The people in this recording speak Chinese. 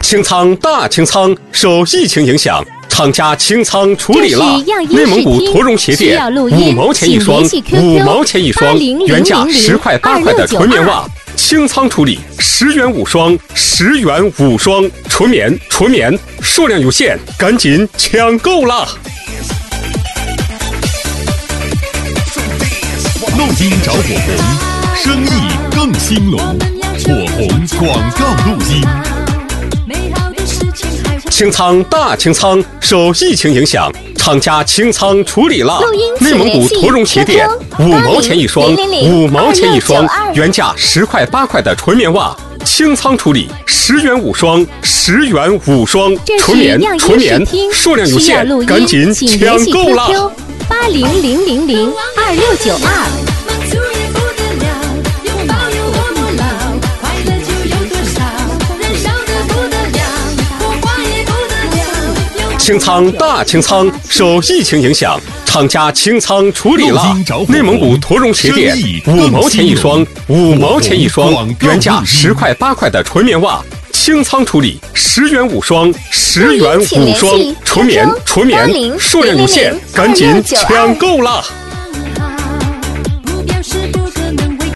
清仓大清仓受疫情影响，厂家清仓处理了。内蒙古驼绒鞋垫5毛钱一双，5毛钱一双，原价10块8块的纯棉袜，清仓处理10元5双，10元5双，纯棉，数量有限，赶紧抢购啦！ 录音找火红，生意更兴隆，火红广告录音。 清仓大清仓受疫情影响，厂家清仓处理了。内蒙古驼绒鞋垫5毛钱一双，5毛钱一双，原价10块8块的纯棉袜，清仓处理10元5双，10元5双，纯棉，数量有限，赶紧抢购啦 ！8000026992。 清仓大清仓受疫情影响，厂家清仓处理了。内蒙古驼绒鞋垫5毛钱一双，5毛钱一双，原价10块8块的纯棉袜，清仓处理10元5双，10元5双，纯棉，数量有限，赶紧抢购啦！